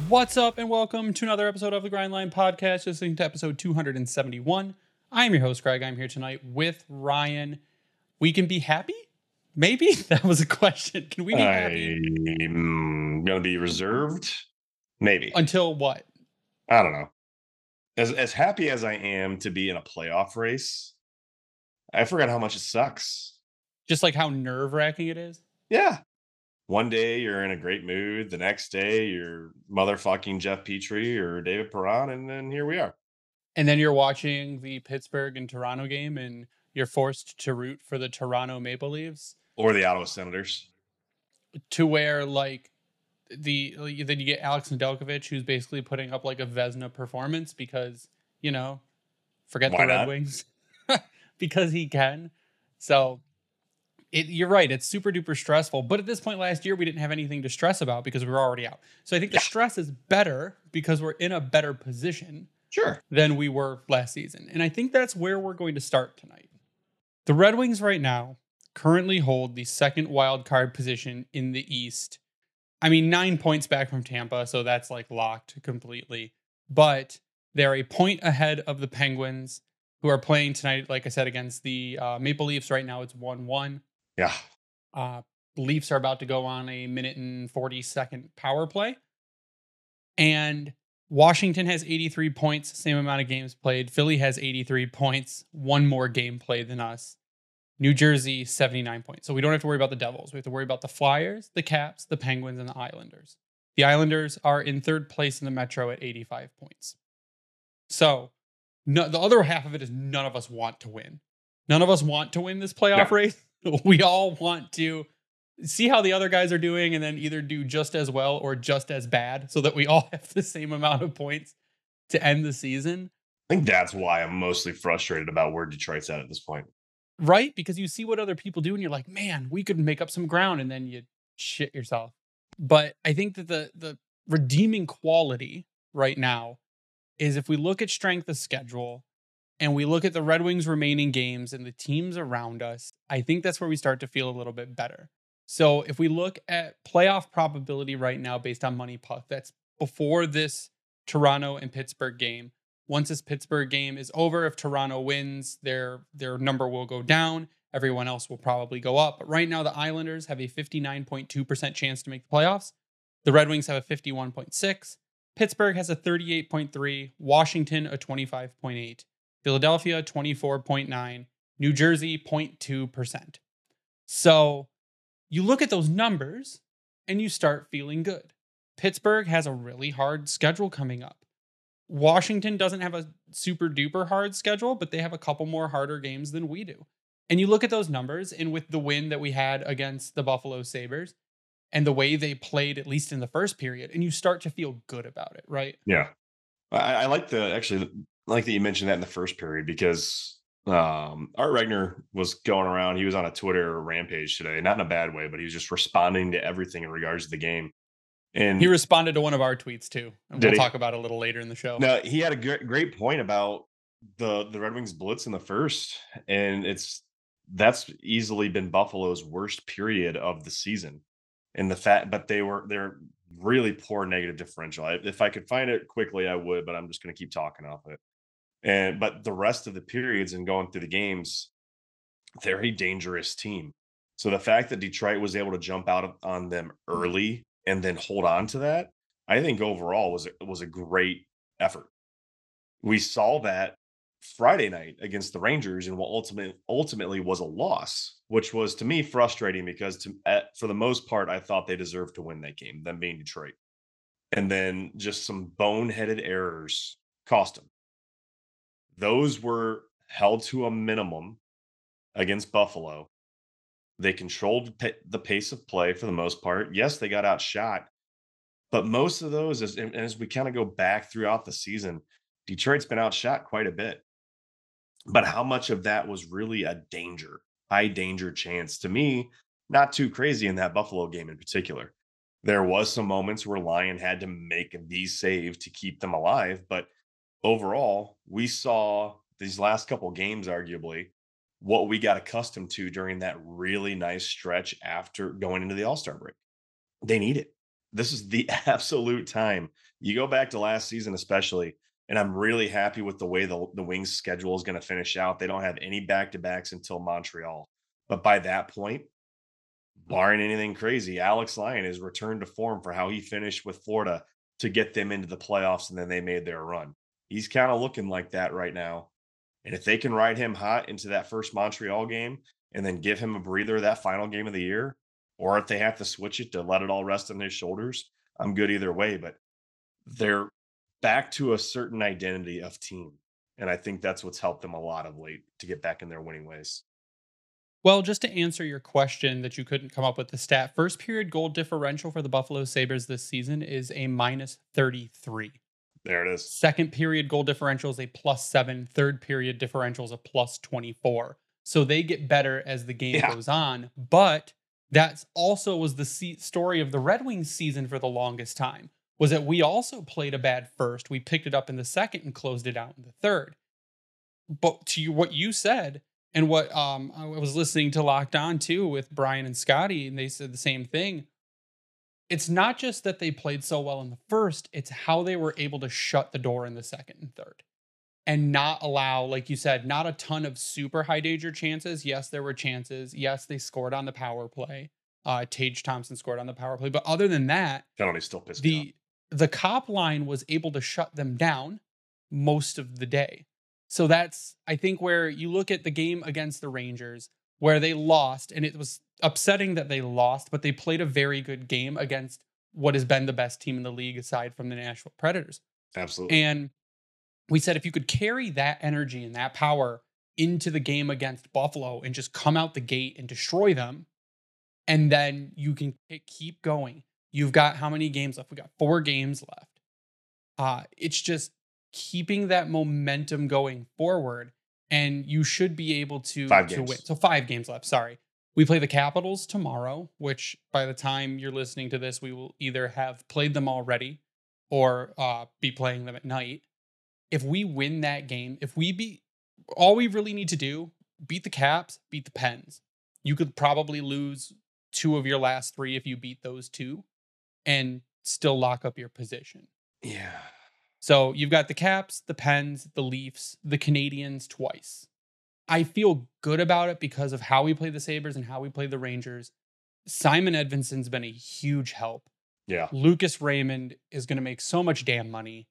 What's up, and welcome to another episode of the Grindline Podcast, listening to episode 271. I'm your host, Greg. I'm here tonight with Ryan. We can be happy? Maybe? That was a question. Can we be happy? I'm going to be reserved. Maybe. Until what? I don't know. As happy as I am to be in a playoff race, I forgot how much it sucks. Just like how nerve-wracking it is? Yeah. One day you're in a great mood. The next day you're motherfucking Jeff Petrie or David Perron, and then here we are. And then you're watching the Pittsburgh and Toronto game, and you're forced to root for the Toronto Maple Leafs. Or the Ottawa Senators. To where, like, then you get Alex Nedeljkovic, who's basically putting up like a Vezina performance because, forget Why the Red not? Wings. Because he can. So you're right. It's super duper stressful. But at this point last year, we didn't have anything to stress about because we were already out. So I think the stress is better because we're in a better position than we were last season. And I think that's where we're going to start tonight. The Red Wings right now currently hold the second wild card position in the East. I mean, 9 points back from Tampa, so that's like locked completely. But they're a point ahead of the Penguins, who are playing tonight, like I said, against the Maple Leafs. Right now it's 1-1. Yeah. Leafs are about to go on a 1:40 power play. And Washington has 83 points, same amount of games played. Philly has 83 points, one more game played than us. New Jersey, 79 points. So we don't have to worry about the Devils. We have to worry about the Flyers, the Caps, the Penguins, and the Islanders. The Islanders are in third place in the Metro at 85 points. So the other half of it is none of us want to win. None of us want to win this playoff race. We all want to see how the other guys are doing and then either do just as well or just as bad so that we all have the same amount of points to end the season. I think that's why I'm mostly frustrated about where Detroit's at this point. Right? Because you see what other people do and you're like, man, we could make up some ground, and then you shit yourself. But I think that the redeeming quality right now is if we look at strength of schedule and we look at the Red Wings' remaining games and the teams around us, I think that's where we start to feel a little bit better. So if we look at playoff probability right now based on Money Puck, that's before this Toronto and Pittsburgh game. Once this Pittsburgh game is over, if Toronto wins, their number will go down. Everyone else will probably go up. But right now, the Islanders have a 59.2% chance to make the playoffs. The Red Wings have a 51.6%. Pittsburgh has a 38.3%. Washington, a 25.8%. Philadelphia, 24.9%. New Jersey, 0.2%. So you look at those numbers and you start feeling good. Pittsburgh has a really hard schedule coming up. Washington doesn't have a super duper hard schedule, but they have a couple more harder games than we do. And you look at those numbers, and with the win that we had against the Buffalo Sabres and the way they played, at least in the first period, and you start to feel good about it, right? Yeah. I like that you mentioned that in the first period because Art Regner was going around. He was on a Twitter rampage today, not in a bad way, but he was just responding to everything in regards to the game. And he responded to one of our tweets too, and we'll talk about it a little later in the show. No, he had a great point about the Red Wings blitz in the first, and that's easily been Buffalo's worst period of the season. And but they're really poor negative differential. If I could find it quickly, I would, but I'm just going to keep talking off it. But the rest of the periods and going through the games, they're a dangerous team. So the fact that Detroit was able to jump out on them early and then hold on to that, I think overall was a great effort. We saw that Friday night against the Rangers and what ultimately was a loss, which was to me frustrating because for the most part, I thought they deserved to win that game, them being Detroit. And then just some boneheaded errors cost them. Those were held to a minimum against Buffalo. They controlled the pace of play for the most part. Yes, they got outshot, but most of those, as we kind of go back throughout the season, Detroit's been outshot quite a bit. But how much of that was really a high danger chance? To me, not too crazy in that Buffalo game in particular. There was some moments where Lyon had to make these saves to keep them alive, but overall, we saw these last couple games, arguably, what we got accustomed to during that really nice stretch after going into the All-Star break. They need it. this is the absolute time. You go back to last season, especially, and I'm really happy with the way the Wings schedule is going to finish out. They don't have any back to backs until Montreal. But by that point, barring anything crazy, Alex Lyon is returned to form for how he finished with Florida to get them into the playoffs and then they made their run. He's kind of looking like that right now. And if they can ride him hot into that first Montreal game and then give him a breather that final game of the year, or if they have to switch it to let it all rest on his shoulders, I'm good either way. But they're back to a certain identity of team. And I think that's what's helped them a lot of late to get back in their winning ways. Well, just to answer your question that you couldn't come up with the stat, first period goal differential for the Buffalo Sabres this season is a minus 33. There it is. Second period goal differential is a +7. Third period differential is a +24. So they get better as the game Yeah. goes on. But that's also was the story of the Red Wings season for the longest time, was that we also played a bad first. We picked it up in the second and closed it out in the third. But to you, what you said, and what I was listening to Locked On too with Brian and Scotty, and they said the same thing. It's not just that they played so well in the first, it's how they were able to shut the door in the second and third and not allow, like you said, not a ton of super high danger chances. Yes, there were chances. Yes, they scored on the power play. Tage Thompson scored on the power play. But other than that, Penalty still pissed me off. the cop line was able to shut them down most of the day. So that's, I think, where you look at the game against the Rangers, where they lost, and it was upsetting that they lost, but they played a very good game against what has been the best team in the league aside from the Nashville Predators. Absolutely. And we said if you could carry that energy and that power into the game against Buffalo and just come out the gate and destroy them, and then you can keep going. You've got how many games left? We got 4 games left. It's just keeping that momentum going forward, and you should be able to 5 to games. win. So 5 games left. Sorry. We play the Capitals tomorrow, which by the time you're listening to this, we will either have played them already or be playing them at night. If we win that game, if we beat, all we really need to do, beat the Caps, beat the Pens. You could probably lose 2 of your last 3 if you beat those 2 and still lock up your position. Yeah. So you've got the Caps, the Pens, the Leafs, the Canadians twice. I feel good about it because of how we play the Sabres and how we play the Rangers. Simon Edvinson's been a huge help. Yeah. Lucas Raymond is going to make so much damn money.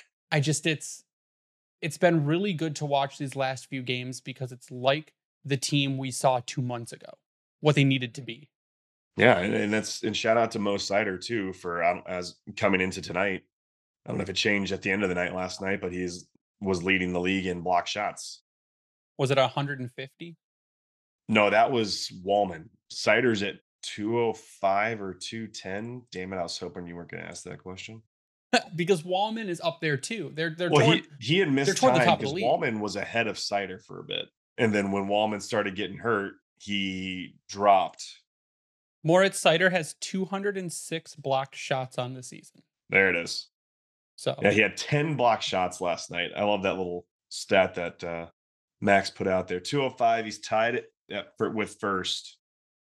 It's been really good to watch these last few games because it's like the team we saw 2 months ago, what they needed to be. Yeah, and shout out to Mo Sider too for as coming into tonight. I don't know if it changed at the end of the night last night, but was leading the league in block shots. Was it 150? No, that was Wallman. Sider's at 205 or 210. Damn it, I was hoping you weren't going to ask that question. Because Wallman is up there too. He had missed toward the time top of the because league. Wallman was ahead of Sider for a bit, and then when Wallman started getting hurt, he dropped. Moritz Seider has 206 blocked shots on the season. There it is. So yeah, he had 10 block shots last night. I love that little stat that Max put out there. 205. He's tied at first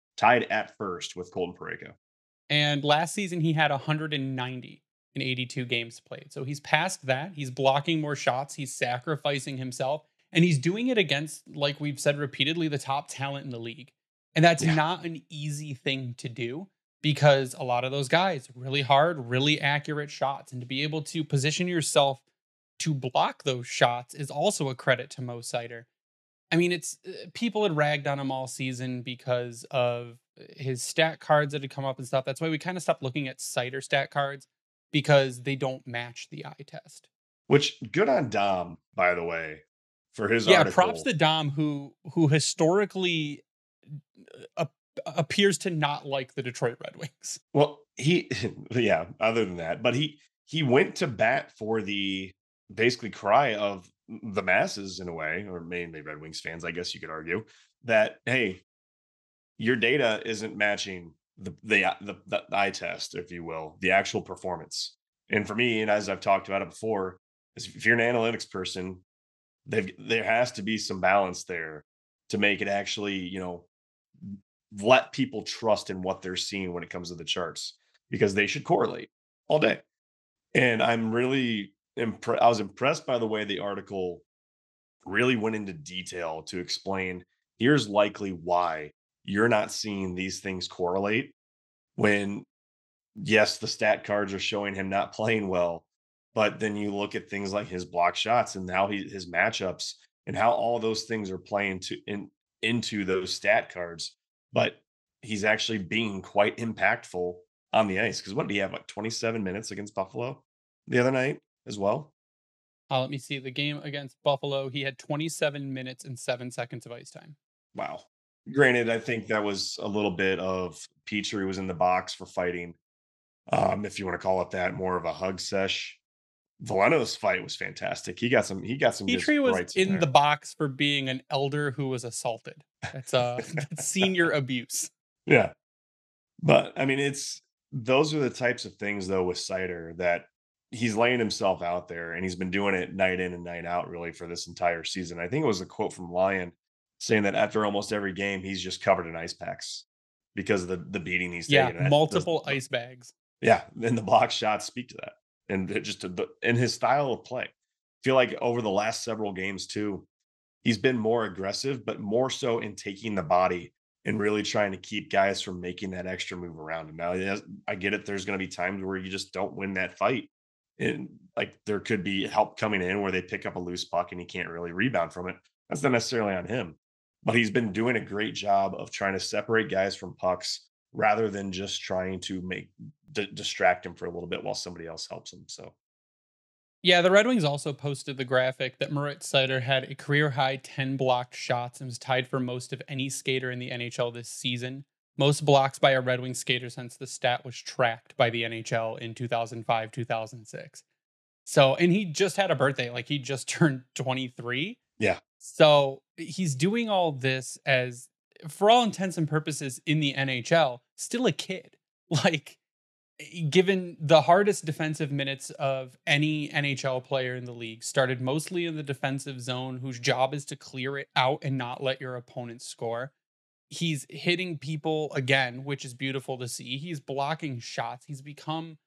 with Colton Parayko. And last season he had 190 in 82 games played. So he's past that. He's blocking more shots. He's sacrificing himself, and he's doing it against, like we've said repeatedly, the top talent in the league. And that's not an easy thing to do because a lot of those guys, really hard, really accurate shots. And to be able to position yourself to block those shots is also a credit to Mo Sider. I mean, it's people had ragged on him all season because of his stat cards that had come up and stuff. That's why we kind of stopped looking at Sider stat cards because they don't match the eye test. Which, good on Dom, by the way, for his article. Props to Dom, who historically appears to not like the Detroit Red Wings. Well, other than that, but he went to bat for the basically cry of the masses in a way, or mainly Red Wings fans, I guess you could argue, that, hey, your data isn't matching the eye test, if you will, the actual performance. And for me, and as I've talked about it before, is if you're an analytics person, there has to be some balance there to make it actually, let people trust in what they're seeing when it comes to the charts. because they should correlate all day. And I'm really I was impressed by the way the article really went into detail to explain here's likely why you're not seeing these things correlate when, yes, the stat cards are showing him not playing well, but then you look at things like his block shots and how his matchups and how all those things are playing into those stat cards. But he's actually being quite impactful on the ice. Because what did he have, like 27 minutes against Buffalo the other night as well? Let me see. The game against Buffalo, he had 27 minutes and 7 seconds of ice time. Wow. Granted, I think that was a little bit of Petrie was in the box for fighting, if you want to call it that, more of a hug sesh. Valeno's fight was fantastic. He got some good Petrie was rights in in the there. box for being an elder who was assaulted. That's that's senior abuse. Yeah. But I mean, it's those are the types of things though with Cider that he's laying himself out there and he's been doing it night in and night out really for this entire season. I think it was a quote from Lyon saying that after almost every game, he's just covered in ice packs because of the beating he's Yeah, taking. And that does multiple ice bags. yeah, and the block shots speak to that. And it just in his style of play. I feel like over the last several games too, he's been more aggressive, but more so in taking the body and really trying to keep guys from making that extra move around him. Now, yes, I get it. There's going to be times where you just don't win that fight. And like there could be help coming in where they pick up a loose puck and he can't really rebound from it. That's not necessarily on him. But he's been doing a great job of trying to separate guys from pucks rather than just trying to distract him for a little bit while somebody else helps him. So, Yeah, the Red Wings also posted the graphic that Moritz Seider had a career high 10 blocked shots and was tied for most of any skater in the NHL this season. Most blocks by a Red Wings skater since the stat was tracked by the NHL in 2005, 2006. So, and he just had a birthday, like he just turned 23. yeah. So, he's doing all this as, for all intents and purposes, in the NHL, still a kid. Like, given the hardest defensive minutes of any NHL player in the league, started mostly in the defensive zone, whose job is to clear it out and not let your opponent score. He's hitting people again, which is beautiful to see. He's blocking shots. He's become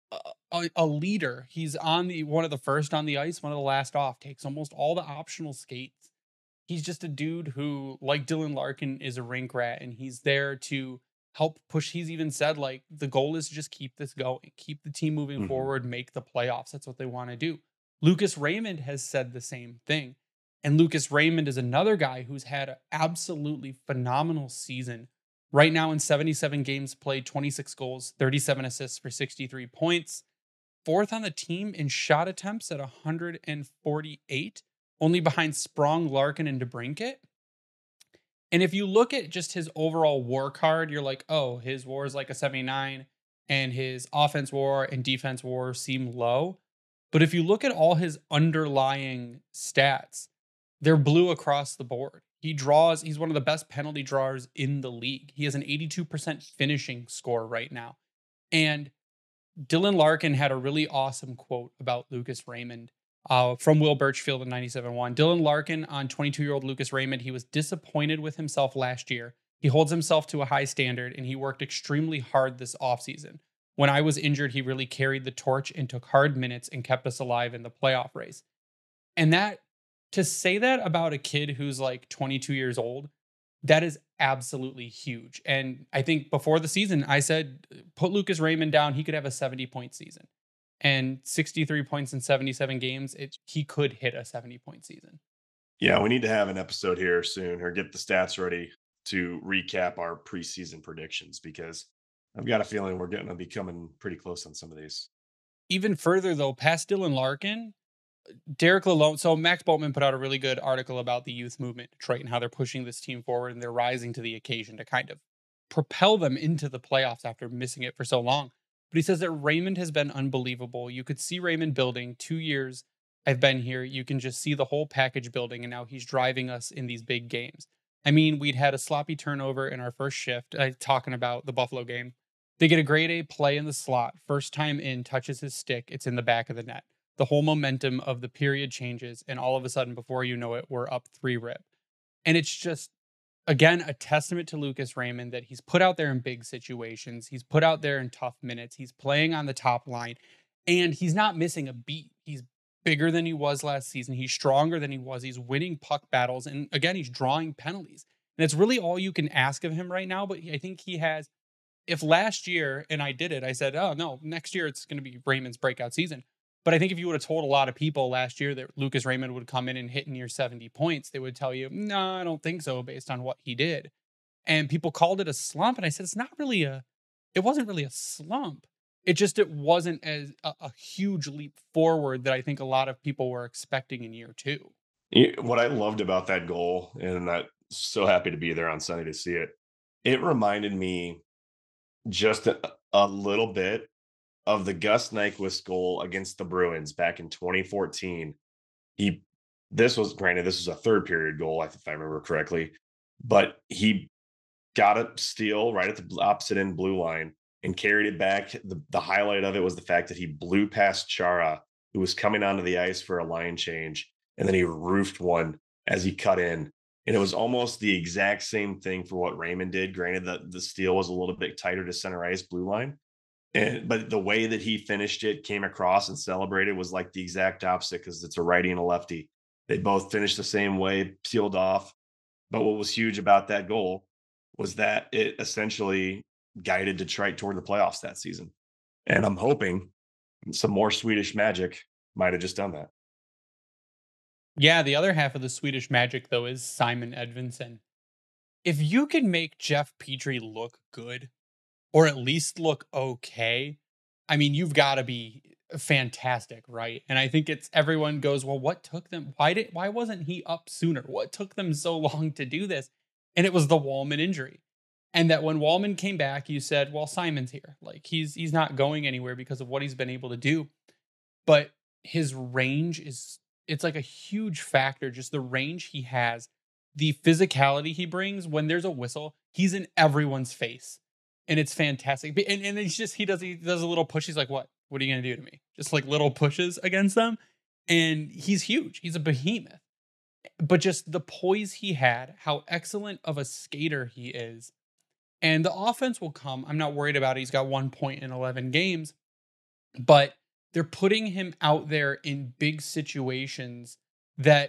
a leader. He's on the one of the first on the ice, one of the last off, takes almost all the optional skates. He's just a dude who, like Dylan Larkin, is a rink rat, and he's there to help push. He's even said, like, the goal is to just keep this going, keep the team moving Mhm. forward, make the playoffs. That's what they want to do. Lucas Raymond has said the same thing. And Lucas Raymond is another guy who's had an absolutely phenomenal season. Right now, in 77 games played, 26 goals, 37 assists for 63 points. Fourth on the team in shot attempts at 148, only behind Sprong, Larkin, and DeBrincat. And if you look at just his overall war card, you're like, oh, his war is like a 79, and his offense war and defense war seem low. But if you look at all his underlying stats, they're blue across the board. He's one of the best penalty drawers in the league. He has an 82% finishing score right now. And Dylan Larkin had a really awesome quote about Lucas Raymond from Will Birchfield in 97.1. Dylan Larkin on 22-year-old Lucas Raymond, he was disappointed with himself last year. He holds himself to a high standard, and he worked extremely hard this offseason. When I was injured, he really carried the torch and took hard minutes and kept us alive in the playoff race. And that, to say that about a kid who's like 22 years old, that is absolutely huge. And I think before the season, I said, put Lucas Raymond down. He could have a 70-point season. And 63 points in 77 games, he could hit a 70-point season. Yeah, we need to have an episode here soon or get the stats ready to recap our preseason predictions because I've got a feeling we're going to be coming pretty close on some of these. Even further, though, past Dylan Larkin, Derek Lalonde. So Max Boltman put out a really good article about the youth movement in Detroit and how they're pushing this team forward and they're rising to the occasion to kind of propel them into the playoffs after missing it for so long. But he says that Raymond has been unbelievable. You could see Raymond building 2 years. I've been here. You can just see the whole package building, and now he's driving us in these big games. I mean, we'd had a sloppy turnover in our first shift, talking about the Buffalo game. They get a grade A play in the slot. First time in, touches his stick. It's in the back of the net. The whole momentum of the period changes, and all of a sudden, before you know it, we're up 3-rip. And it's just again, a testament to Lucas Raymond that he's put out there in big situations. He's put out there in tough minutes. He's playing on the top line and he's not missing a beat. He's bigger than he was last season. He's stronger than he was. He's winning puck battles. And again, he's drawing penalties. And it's really all you can ask of him right now. But I think he has, if last year, and I did it, I said, oh no, next year it's going to be Raymond's breakout season. But I think if you would have told a lot of people last year that Lucas Raymond would come in and hit near 70 points, they would tell you, no, I don't think so based on what he did. And people called it a slump. And I said, it wasn't really a slump. It wasn't as a huge leap forward that I think a lot of people were expecting in year two. What I loved about that goal, and I'm so happy to be there on Sunday to see it, it reminded me just a little bit of the Gus Nyquist goal against the Bruins back in 2014. He This was, granted, this was a third period goal, if I remember correctly, but he got a steal right at the opposite end blue line and carried it back. The highlight of it was the fact that he blew past Chara, who was coming onto the ice for a line change, and then he roofed one as he cut in. And it was almost the exact same thing for what Raymond did. Granted, the steal was a little bit tighter to center ice blue line, but the way that he finished it, came across and celebrated, was like the exact opposite because it's a righty and a lefty. They both finished the same way, sealed off. But what was huge about that goal was that it essentially guided Detroit toward the playoffs that season. And I'm hoping some more Swedish magic might have just done that. Yeah, the other half of the Swedish magic, though, is Simon Edvinsson. If you can make Jeff Petrie look good, or at least look okay, I mean, you've got to be fantastic, right? And I think it's everyone goes, well, what took them? Why wasn't he up sooner? What took them so long to do this? And it was the Wallman injury. And that when Wallman came back, you said, well, Simon's here. Like he's not going anywhere because of what he's been able to do. But his range it's like a huge factor, just the range he has, the physicality he brings. When there's a whistle, he's in everyone's face. And it's fantastic. And he does a little push. He's like, what are you gonna do to me? Just like little pushes against them. And he's huge. He's a behemoth. But just the poise he had, how excellent of a skater he is. And the offense will come. I'm not worried about it. He's got 1 point in 11 games, but they're putting him out there in big situations that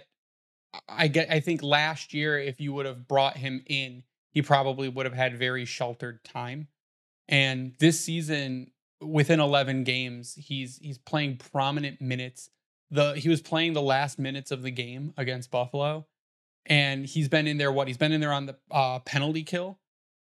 I think last year, if you would have brought him in, he probably would have had very sheltered time. And this season, within 11 games, he's playing prominent minutes. He was playing the last minutes of the game against Buffalo, and he's been in there. He's been in there on the penalty kill.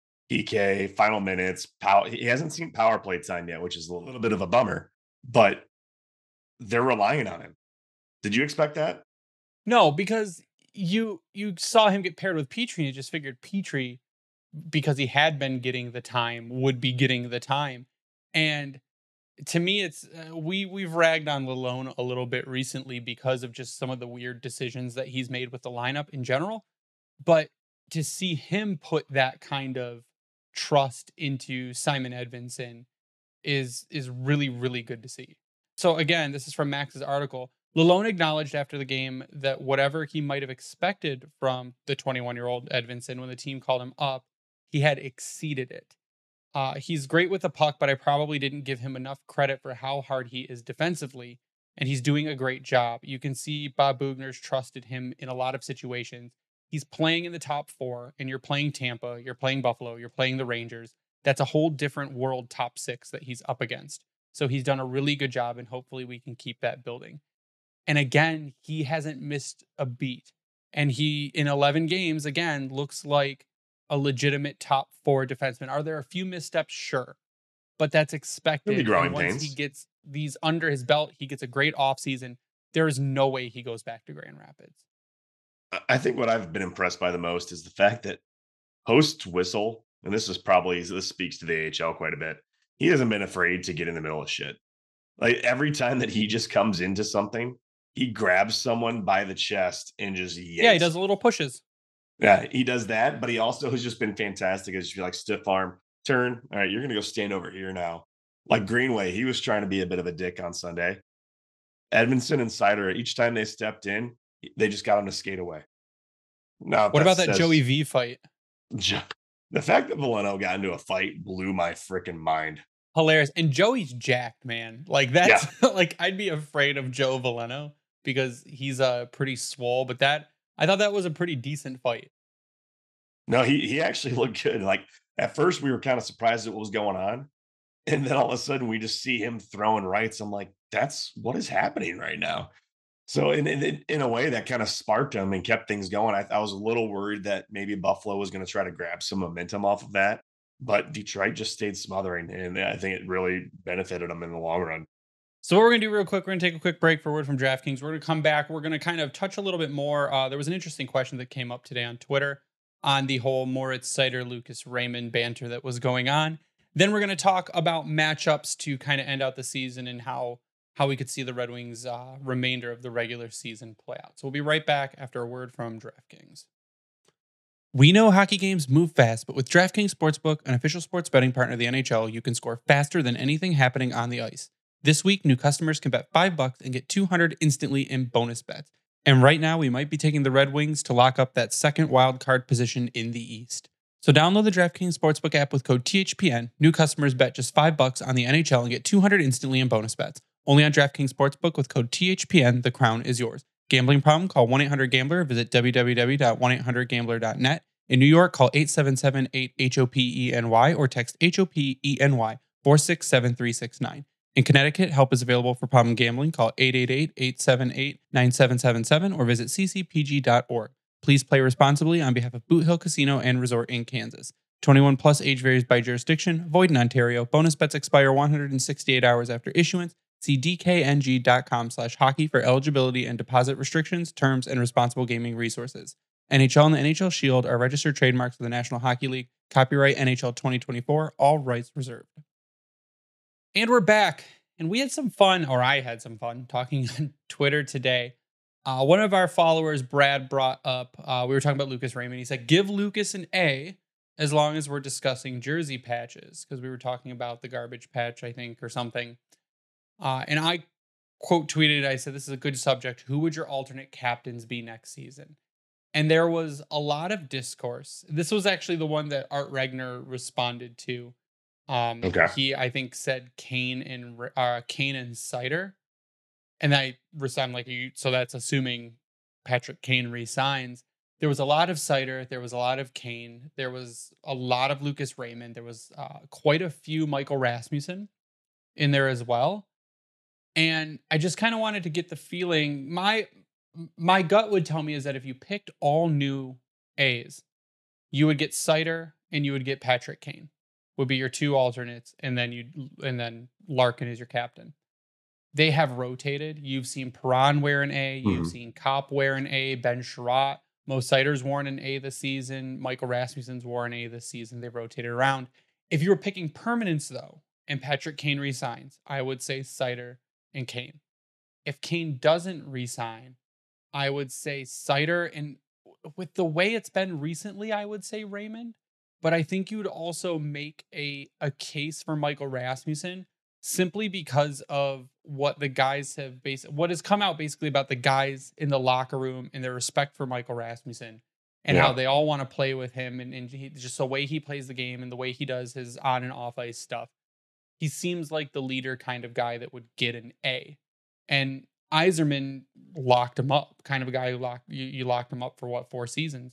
PK, final minutes. He hasn't seen power play time yet, which is a little bit of a bummer, but they're relying on him. Did you expect that? No, because you saw him get paired with Petrie, and you just figured Petrie, because he had been getting the time, would be getting the time. And to me, it's we've ragged on Lalone a little bit recently because of just some of the weird decisions that he's made with the lineup in general. But to see him put that kind of trust into Simon Edvinsson is really, really good to see. So again, this is from Max's article. Lalone acknowledged after the game that whatever he might have expected from the 21-year-old Edvinsson when the team called him up, he had exceeded it. He's great with the puck, but I probably didn't give him enough credit for how hard he is defensively, and he's doing a great job. You can see Bob Bugner's trusted him in a lot of situations. He's playing in the top four, and you're playing Tampa, you're playing Buffalo, you're playing the Rangers. That's a whole different world top six that he's up against. So he's done a really good job, and hopefully we can keep that building. And again, he hasn't missed a beat. And he, in 11 games, again, looks like a legitimate top four defenseman. Are there a few missteps? Sure. But that's expected. Growing once pains. he gets these under his belt, he gets a great offseason. There is no way he goes back to Grand Rapids. I think what I've been impressed by the most is the fact that post whistle, and this speaks to the AHL quite a bit, he hasn't been afraid to get in the middle of shit. Like every time that he just comes into something, he grabs someone by the chest and just yanks. Yeah, he does little pushes. Yeah, he does that, but he also has just been fantastic as you like stiff arm, turn. All right, you're gonna go stand over here now. Like Greenway, he was trying to be a bit of a dick on Sunday. Edvinsson and Sider, each time they stepped in, they just got him to skate away. Now, what about that Joey V fight? Ju- The fact that Valeno got into a fight blew my freaking mind. Hilarious. And Joey's jacked, man. Like Yeah. that's like I'd be afraid of Joe Valeno because he's pretty swole, but that I thought that was a pretty decent fight. No, he actually looked good. Like at first we were kind of surprised at what was going on. And then all of a sudden we just see him throwing rights. I'm like, that's what is happening right now. So in a way that kind of sparked him and kept things going. I was a little worried that maybe Buffalo was going to try to grab some momentum off of that, but Detroit just stayed smothering, and I think it really benefited them in the long run. So what we're gonna do real quick, we're gonna take a quick break for word from DraftKings. We're gonna come back. We're gonna kind of touch a little bit more. There was an interesting question that came up today on Twitter on the whole Moritz Sider, Lucas Raymond banter that was going on. Then we're gonna talk about matchups to kind of end out the season and how we could see the Red Wings remainder of the regular season play out. So we'll be right back after a word from DraftKings. We know hockey games move fast, but with DraftKings Sportsbook, an official sports betting partner of the NHL, you can score faster than anything happening on the ice. This week, new customers can bet $5 and get 200 instantly in bonus bets. And right now, we might be taking the Red Wings to lock up that second wild card position in the East. So download the DraftKings Sportsbook app with code THPN. New customers bet just $5 on the NHL and get 200 instantly in bonus bets. Only on DraftKings Sportsbook with code THPN. The crown is yours. Gambling problem? Call 1-800-GAMBLER. Visit www.1800gambler.net. In New York, call 877-8-HOPENY or text HOPENY 467369. In Connecticut, help is available for problem gambling. Call 888-878-9777 or visit ccpg.org. Please play responsibly on behalf of Boot Hill Casino and Resort in Kansas. 21 plus, age varies by jurisdiction. Void in Ontario. Bonus bets expire 168 hours after issuance. See dkng.com/hockey for eligibility and deposit restrictions, terms, and responsible gaming resources. NHL and the NHL Shield are registered trademarks of the National Hockey League. Copyright NHL 2024. All rights reserved. And we're back. And we had some fun, or I had some fun, talking on Twitter today. One of our followers, Brad, brought up, we were talking about Lucas Raymond. He said, give Lucas an A as long as we're discussing jersey patches, because we were talking about the garbage patch, I think, or something. And I quote tweeted, I said, this is a good subject. Who would your alternate captains be next season? And there was a lot of discourse. This was actually the one that Art Regner responded to. Okay. He, I think, said Kane and Seider, and I'm like, so that's assuming Patrick Kane resigns. There was a lot of Seider. There was a lot of Kane. There was a lot of Lucas Raymond. There was quite a few Michael Rasmussen in there as well. And I just kind of wanted to get the feeling. My gut would tell me is that if you picked all new A's, you would get Seider and you would get Patrick Kane would be your two alternates, and then Larkin is your captain. They have rotated. You've seen Perron wear an A. You've seen Kopp wear an A. Ben Sherratt. Mo Seider's worn an A this season. Michael Rasmussen's worn an A this season. They've rotated around. If you were picking permanence, though, and Patrick Kane resigns, I would say Seider and Kane. If Kane doesn't resign, I would say Seider, and with the way it's been recently, I would say Raymond. But I think you would also make a case for Michael Rasmussen simply because of what the guys have what has come out basically about the guys in the locker room and their respect for Michael Rasmussen and how they all want to play with him and just the way he plays the game and the way he does his on and off ice stuff. He seems like the leader kind of guy that would get an A. And Yzerman locked him up, kind of a guy who you locked him up for 4 seasons.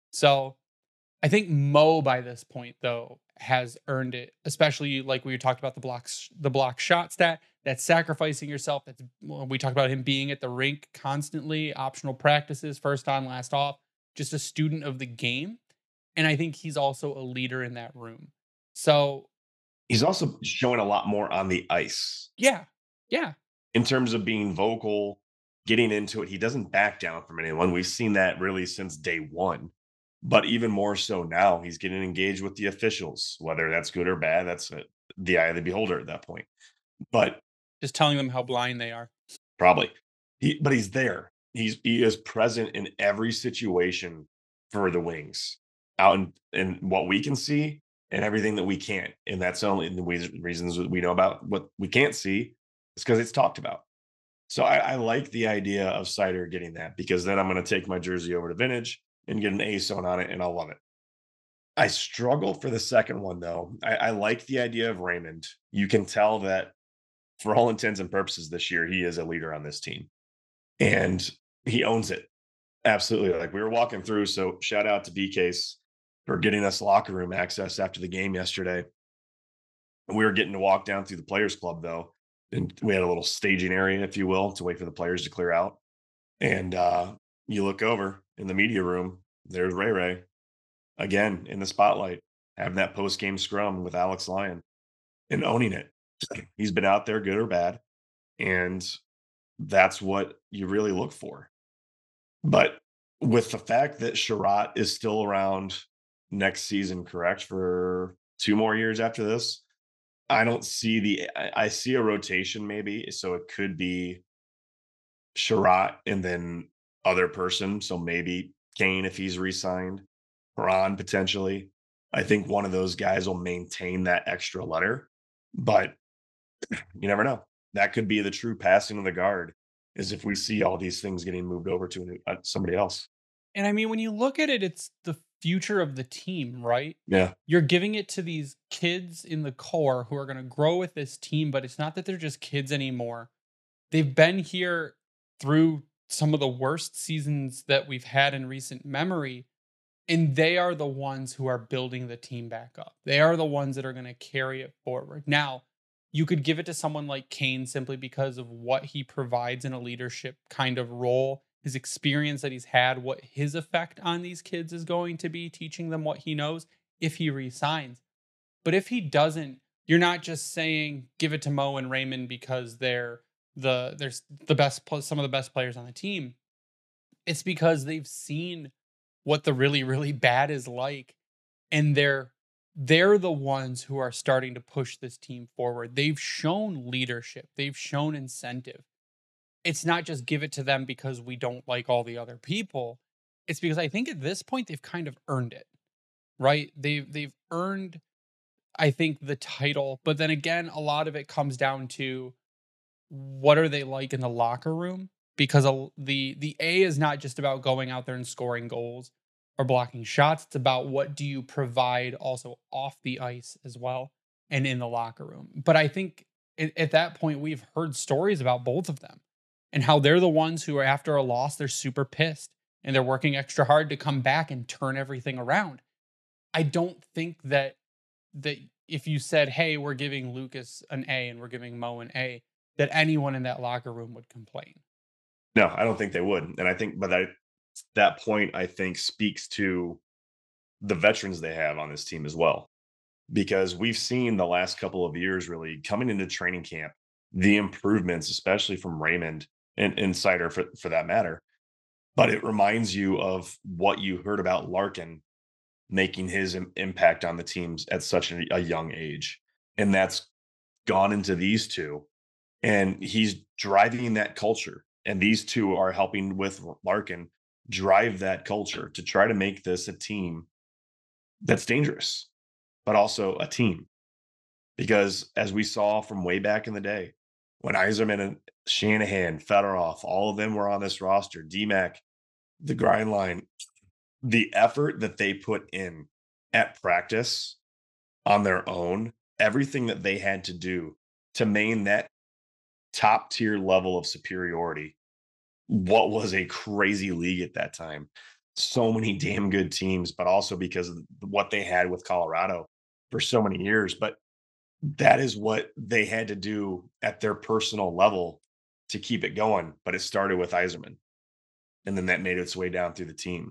So I think Mo by this point though has earned it, especially like we talked about the block shot stat. That's sacrificing yourself. We talked about him being at the rink constantly, optional practices, first on, last off, just a student of the game. And I think he's also a leader in that room. So he's also showing a lot more on the ice. Yeah. In terms of being vocal, getting into it, he doesn't back down from anyone. We've seen that really since day one. But even more so now, he's getting engaged with the officials, whether that's good or bad. That's the eye of the beholder at that point. But just telling them how blind they are. Probably. But he's there. He is present in every situation for the Wings, out in what we can see and everything that we can't. And that's only the reasons we know about what we can't see is because it's talked about. So I like the idea of Seider getting that, because then I'm going to take my jersey over to Vintage and get an A sewn on it, and I'll love it. I struggle for the second one though. I like the idea of Raymond. You can tell that for all intents and purposes this year, he is a leader on this team and he owns it. Absolutely. Like we were walking through. So shout out to B Case for getting us locker room access after the game yesterday. We were getting to walk down through the players club though. And we had a little staging area, if you will, to wait for the players to clear out. And you look over in the media room, there's Ray Ray again in the spotlight, having that post game scrum with Alex Lyon and owning it. He's been out there, good or bad. And that's what you really look for. But with the fact that Sherratt is still around next season, correct, for 2 more years after this, I don't see I see a rotation maybe, so it could be Sherratt and then other person, so maybe Kane if he's re-signed, Ron potentially. I think one of those guys will maintain that extra letter, but you never know. That could be the true passing of the guard, is if we see all these things getting moved over to somebody else. And I mean, when you look at it, it's the future of the team, right? Yeah. You're giving it to these kids in the core who are going to grow with this team, but it's not that they're just kids anymore. They've been here through some of the worst seasons that we've had in recent memory, and they are the ones who are building the team back up. They are the ones that are going to carry it forward. Now, you could give it to someone like Kane simply because of what he provides in a leadership kind of role, his experience that he's had, what his effect on these kids is going to be, teaching them what he knows if he resigns. But if he doesn't, you're not just saying give it to Mo and Raymond because there's the some of the best players on the team. It's because they've seen what the really really bad is like, and they're the ones who are starting to push this team forward. They've shown leadership, they've shown incentive. It's not just give it to them because we don't like all the other people. It's because I think at this point they've kind of earned it, right? They've earned, I think, the title, but then again, a lot of it comes down to what are they like in the locker room? Because the A is not just about going out there and scoring goals or blocking shots. It's about what do you provide also off the ice as well and in the locker room. But I think at that point we've heard stories about both of them and how they're the ones who are after a loss they're super pissed and they're working extra hard to come back and turn everything around. I don't think that if you said, "Hey, we're giving Lucas an A and we're giving Mo an A," that anyone in that locker room would complain. No, I don't think they would. And I think, but that point, I think, speaks to the veterans they have on this team as well. Because we've seen the last couple of years really coming into training camp, the improvements, especially from Raymond and Cider for that matter. But it reminds you of what you heard about Larkin making his impact on the teams at such a young age. And that's gone into these two. And he's driving that culture. And these two are helping with Larkin drive that culture to try to make this a team that's dangerous, but also a team. Because as we saw from way back in the day, when Eiserman and Shanahan, Fedorov, all of them were on this roster, DMAC, the grind line, the effort that they put in at practice on their own, everything that they had to do to maintain that top tier level of superiority, what was a crazy league at that time. So many damn good teams, but also because of what they had with Colorado for so many years. But that is what they had to do at their personal level to keep it going. But it started with Eiserman, and then that made its way down through the team.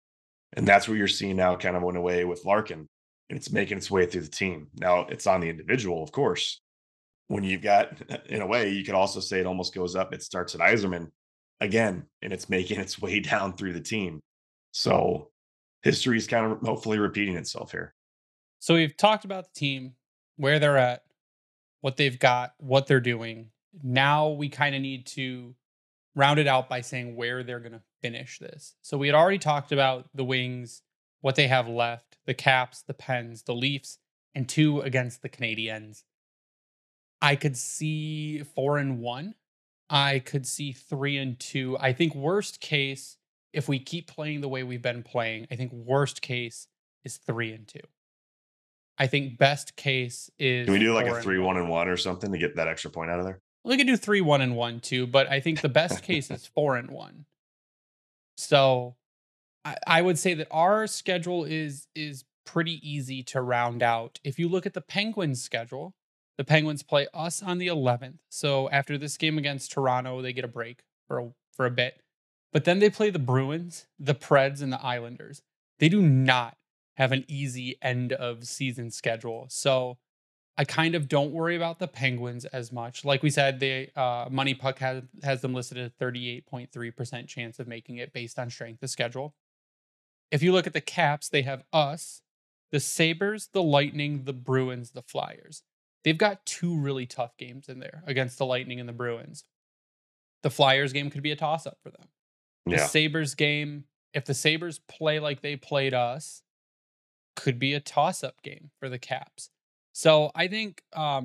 And that's what you're seeing now, kind of in a way with Larkin, and it's making its way through the team. Now it's on the individual, of course. When you've got, in a way, you could also say it almost goes up. It starts at Eiserman again, and it's making its way down through the team. So history is kind of hopefully repeating itself here. So we've talked about the team, where they're at, what they've got, what they're doing. Now we kind of need to round it out by saying where they're going to finish this. So we had already talked about the Wings, what they have left, the Caps, the Pens, the Leafs, and 2 against the Canadiens. I could see 4-1. I could see 3-2. I think worst case, if we keep playing the way we've been playing, I think worst case is 3-2. I think best case Can we is do like a 4-1. 3-1 or something to get that extra point out of there? We could do 3-1 too, but I think the best case is 4-1. So I would say that our schedule is pretty easy to round out. If you look at the Penguins' schedule, the Penguins play us on the 11th. So after this game against Toronto, they get a break for a bit. But then they play the Bruins, the Preds, and the Islanders. They do not have an easy end of season schedule. So I kind of don't worry about the Penguins as much. Like we said, they Money Puck has them listed at a 38.3% chance of making it based on strength of schedule. If you look at the Caps, they have us, the Sabres, the Lightning, the Bruins, the Flyers. They've got two really tough games in there against the Lightning and the Bruins. The Flyers game could be a toss up for them. The Yeah. Sabres game, if the Sabres play like they played us, could be a toss up game for the Caps. So I think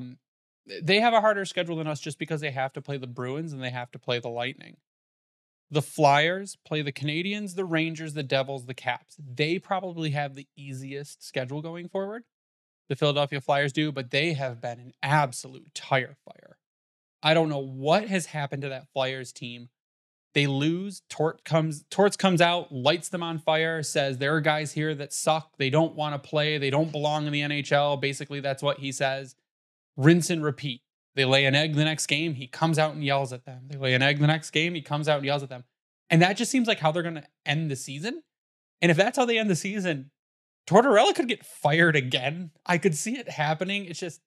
they have a harder schedule than us just because they have to play the Bruins and they have to play the Lightning. The Flyers play the Canadians, the Rangers, the Devils, the Caps. They probably have the easiest schedule going forward. The Philadelphia Flyers do, but they have been an absolute tire fire. I don't know what has happened to that Flyers team. They lose. Torts comes out, lights them on fire, says there are guys here that suck. They don't want to play. They don't belong in the NHL. Basically, that's what he says. Rinse and repeat. They lay an egg the next game. He comes out and yells at them. They lay an egg the next game. He comes out and yells at them. And that just seems like how they're going to end the season. And if that's how they end the season, Tortorella could get fired again. I could see it happening. It's just,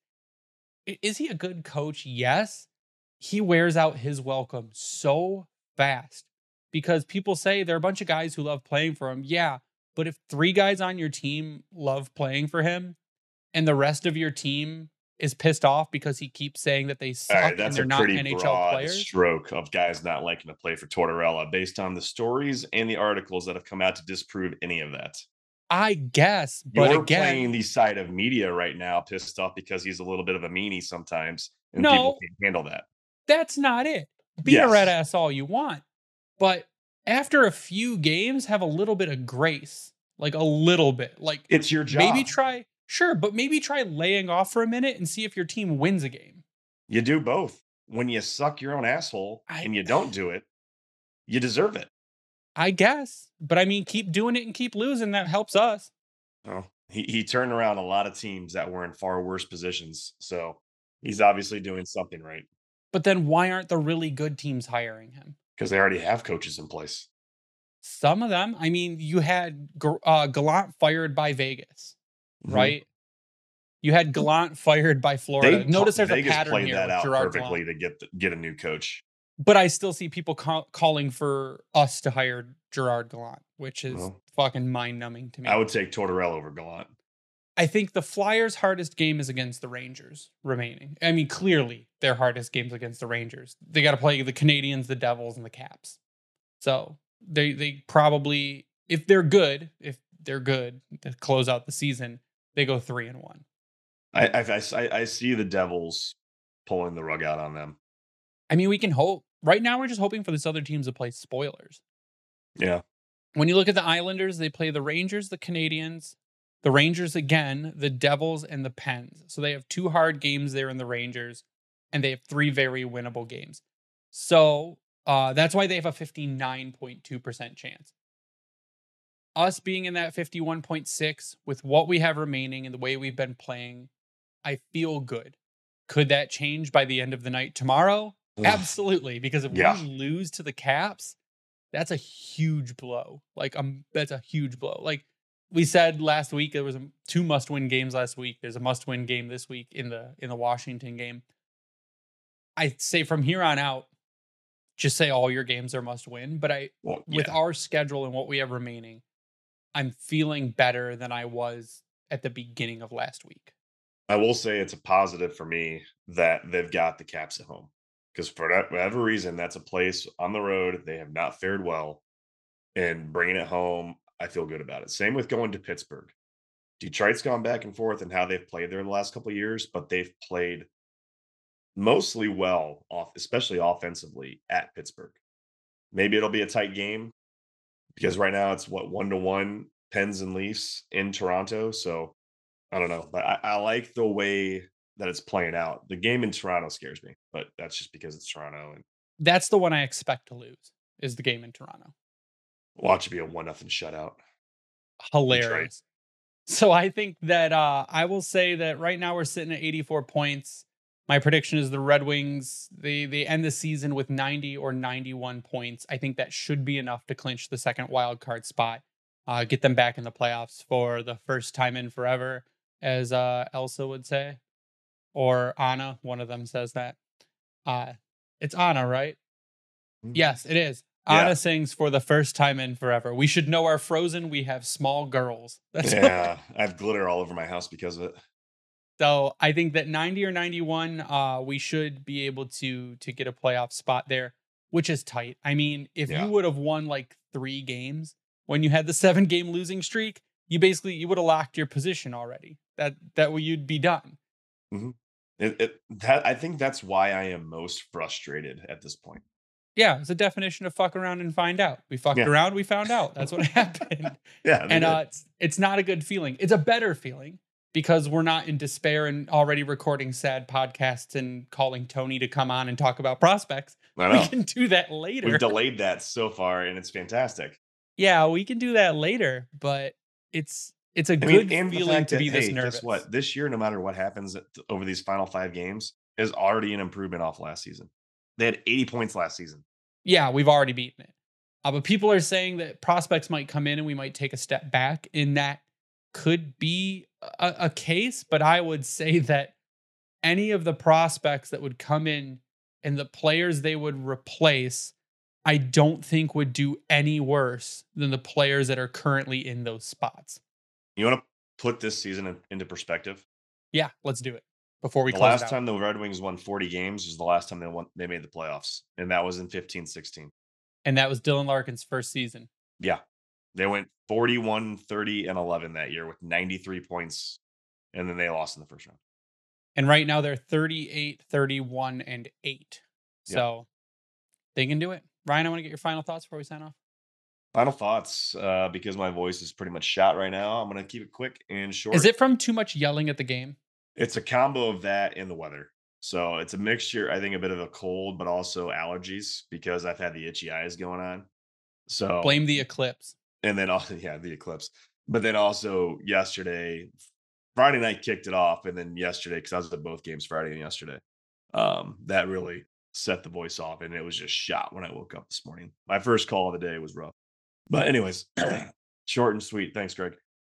is he a good coach? Yes. He wears out his welcome so fast because people say there are a bunch of guys who love playing for him. Yeah. But if 3 guys on your team love playing for him and the rest of your team is pissed off because he keeps saying that they All suck right, and that's they're a not pretty NHL broad players. stroke of guys not liking to play for Tortorella based on the stories and the articles that have come out to disprove any of that. I guess, but You're again, playing the side of media right now, pissed off because he's a little bit of a meanie sometimes, and people no, can't handle that. that's not it. Be a Yes. red ass all you want. But after a few games, have a little bit of grace. Like a little bit. Like It's your job. maybe try, sure, but maybe try laying off for a minute and see if your team wins a game. You do both. When you suck your own asshole and you don't do it, you deserve it. I guess. But I mean, keep doing it and keep losing. That helps us. Oh, he turned around a lot of teams that were in far worse positions. So he's obviously doing something right But then why aren't the really good teams hiring him? because they already have coaches in place. Some of them. I mean, you had Gallant fired by Vegas, Mhm. right? You had Gallant fired by Florida. Notice there's Vegas a pattern played here that with out Gerard perfectly Gallant. to get a new coach. But I still see people calling for us to hire Gerard Gallant, which is Well, fucking mind-numbing to me. I would take Tortorella over Gallant. I think the Flyers' hardest game is against the Rangers remaining. I mean, clearly their hardest game's against the Rangers. They got to play the Canadians, the Devils, and the Caps. So they probably, if they're good to close out the season, they go 3-1. I see the Devils pulling the rug out on them. I mean, we can hope. Right now, we're just hoping for this other teams to play spoilers. Yeah. When you look at the Islanders, they play the Rangers, the Canadians, the Rangers again, the Devils, and the Pens. So they have 2 hard games there in the Rangers, and they have 3 very winnable games. So that's why they have a 59.2% chance. Us being in that 51.6 with what we have remaining and the way we've been playing, I feel good. Could that change by the end of the night tomorrow? Ugh. Absolutely, because if Yeah. we lose to the Caps, that's a huge blow. Like that's a huge blow. Like we said last week, there was 2 must-win games last week. There's a must-win game this week in the Washington game. I'd say from here on out, just say all your games are must-win. But with our schedule and what we have remaining, I'm feeling better than I was at the beginning of last week. I will say it's a positive for me that they've got the Caps at home because for whatever reason, that's a place on the road they have not fared well, and bringing it home, I feel good about it. Same with going to Pittsburgh. Detroit's gone back and forth in how they've played there the last couple of years, but they've played mostly well, especially offensively at Pittsburgh. Maybe it'll be a tight game because right now it's 1-1 Pens and Leafs in Toronto. So I don't know, but I like the way that it's playing out. The game in Toronto scares me, but that's just because it's Toronto and That's the one I expect to lose, is the game in Toronto. watch it be a 1-0 shutout. Detroit. Hilarious. So I think that I will say that right now we're sitting at 84 points. My prediction is the Red Wings, they end the season with 90 or 91 points. I think that should be enough to clinch the second wild card spot. Get them back in the playoffs for the first time in forever, as Elsa would say. Or Anna, one of them says that. Uh, it's Anna, right? Mhm. Yes, it is. Yeah. Anna sings for the first time in forever. We should know our Frozen. We have small girls. That's what. Yeah. I have glitter all over my house because of it. So I think that 90 or 91, we should be able to get a playoff spot there, which is tight. I mean, if you Yeah. would have won like 3 games when you had the 7 game losing streak, you would have locked your position already. That way you'd be done. Mhm. That I think that's why I am most frustrated at this point. Yeah, it's a definition of fuck around and find out. We fucked Yeah. around, we found out. That's what happened. Yeah, they And did. it's not a good feeling. It's a better feeling because we're not in despair and already recording sad podcasts and calling Tony to come on and talk about prospects. I We know. can do that We've later. delayed that so far and it's fantastic. Yeah, we can do that later, but it's a I mean, good and the feeling fact to that, be this hey, guess nervous. what? This year, no matter what happens over these final 5 games, is already an improvement off last season. They had 80 points last season. Yeah, we've already beaten it. But people are saying that prospects might come in and we might take a step back, and that could be a case. But I would say that any of the prospects that would come in and the players they would replace, I don't think would do any worse than the players that are currently in those spots. You want to put this season into perspective? Yeah, let's do it before we The close it last out. time the Red Wings won 40 games was the last time they made the playoffs, and that was in 15-16. And that was Dylan Larkin's first season. Yeah. They went 41, 30, and 11 that year with 93 points, and then they lost in the first round. And right now they're 38, 31, and 8. Yep. So they can do it. Ryan, I want to get your final thoughts before we sign off. Final thoughts, because my voice is pretty much shot right now. I'm gonna keep it quick and short. Is it from too much yelling at the game? It's a combo of that and the weather. So it's a mixture, I think a bit of a cold, but also allergies because I've had the itchy eyes going on. So Blame the eclipse. and then also yeah, the eclipse. But then also yesterday, Friday night kicked it off, and then yesterday, because I was at both games Friday and yesterday, that really set the voice off, and it was just shot when I woke up this morning. My first call of the day was rough. But anyways, short and sweet. Thanks, Greg.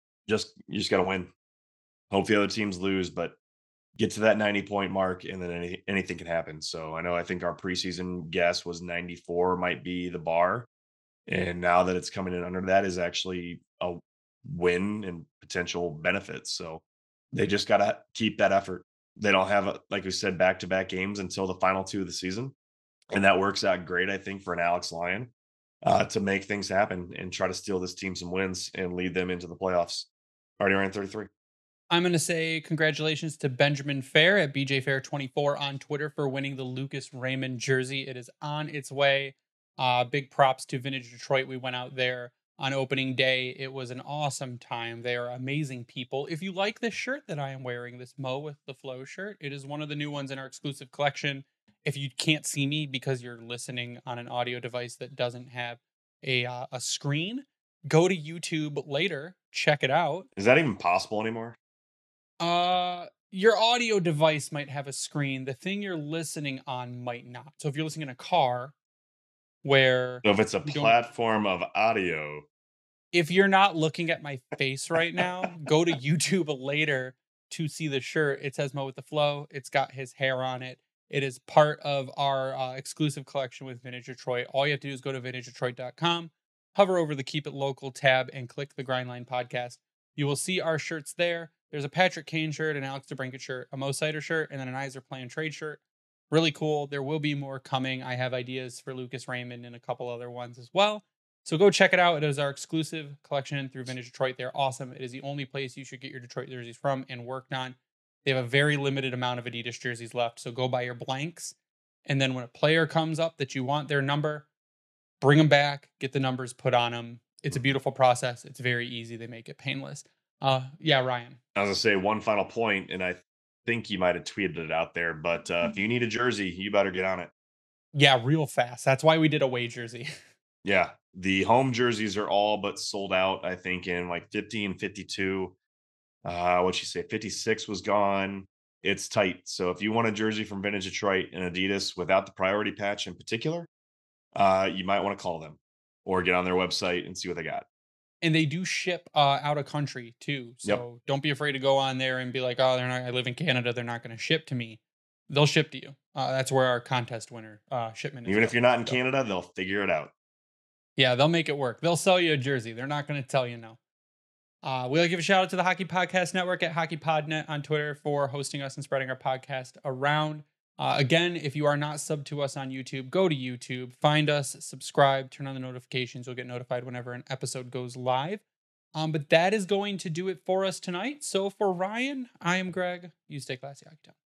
You just gotta win. Hope the other teams lose, but get to that 90-point mark, and then anything can happen. So I think our preseason guess was 94 might be the bar. And now that it's coming in under that is actually a win and potential benefits. So they just gotta keep that effort. They don't have like we said, back-to-back games until the final 2 of the season. And that works out great, I think, for an Alex Lyon to make things happen and try to steal this team some wins and lead them into the playoffs. Already ran 33. I'm going to say congratulations to Benjamin Fair at BJ Fair 24 on Twitter for winning the Lucas Raymond jersey. It is on its way. Big props to Vintage Detroit. We went out there on opening day. It was an awesome time. They are amazing people. If you like this shirt that I am wearing, this Mo with the Flow shirt, it is one of the new ones in our exclusive collection. If you can't see me because you're listening on an audio device that doesn't have a screen, go to YouTube later, check it out. Is that even possible anymore? Your audio device might have a screen. The thing you're listening on might not. So if you're listening in a car where So if it's a you don't, platform of audio, if you're not looking at my face right now, go to YouTube later to see the shirt. It says Mo with the Flow. It's got his hair on it. It is part of our exclusive collection with Vintage Detroit. All you have to do is go to vintagedetroit.com, hover over the Keep It Local tab, and click the Grindline podcast. You will see our shirts there. There's a Patrick Kane shirt, an Alex DeBrincat shirt, a Mo Sider shirt, and then an Eyes Are Playing trade shirt. Really cool. There will be more coming. I have ideas for Lucas Raymond and a couple other ones as well. So go check it out. It is our exclusive collection through Vintage Detroit. They're awesome. It is the only place you should get your Detroit jerseys from and worked on. They have a very limited amount of Adidas jerseys left. So go buy your blanks. And then when a player comes up that you want their number, bring them back, get the numbers put on them. It's a Mhm. beautiful process. It's very easy. They make it painless. Yeah, Ryan. I was gonna say one final point, and I think you might have tweeted it out there, but if you need a jersey, you better get on it. Yeah, real fast. That's why we did away jersey. Yeah, the home jerseys are all but sold out. I think in like 50 and 52. What you say? 56 was gone. It's tight. So if you want a jersey from Vintage Detroit and Adidas without the priority patch in particular, you might want to call them or get on their website and see what they got. And they do ship out of country too. Yep. So don't be afraid to go on there and be like, oh, they're not. I live in Canada. They're not going to ship to me. They'll ship to you. That's where our contest winner shipment is Even if going. you're not in So Canada, they'll figure it out. yeah, they'll make it work. They'll sell you a jersey. They're not going to tell you no. We'll give a shout out to the Hockey Podcast Network at HockeyPodNet on Twitter for hosting us and spreading our podcast around. Again, if you are not subbed to us on YouTube, go to YouTube, find us, subscribe, turn on the notifications. You'll get notified whenever an episode goes live. But that is going to do it for us tonight. So for Ryan, I am Greg. You stay classy, Hockey Town.